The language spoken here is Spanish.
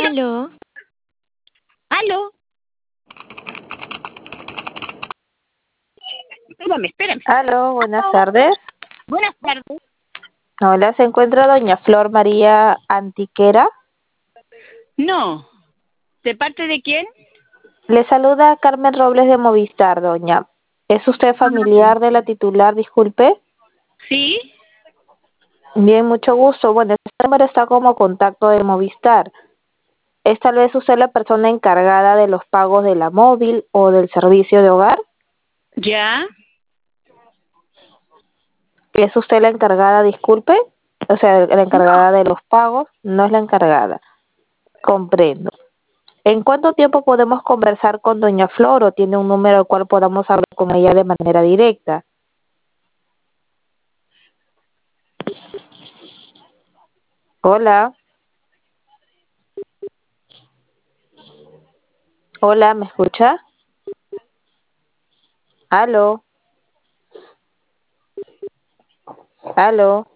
Aló, ¿Aló? Espérame. Aló, buenas Aló. tardes. Buenas tardes. Hola, se encuentra doña Flor María Antiquera. No. ¿De parte de quién? Le saluda Carmen Robles de Movistar, doña. ¿Es usted familiar de la titular, disculpe? Sí. Bien, mucho gusto. Bueno, este número está como contacto de Movistar. ¿Es tal vez usted la persona encargada de los pagos de la móvil o del servicio de hogar? ¿Ya? ¿Es usted la encargada, disculpe? O sea, la No. encargada de los pagos, no es la encargada. Comprendo. ¿En cuánto tiempo podemos conversar con doña Flor o tiene un número al cual podamos hablar con ella de manera directa? Hola. Hola, ¿me escucha? Aló. Aló.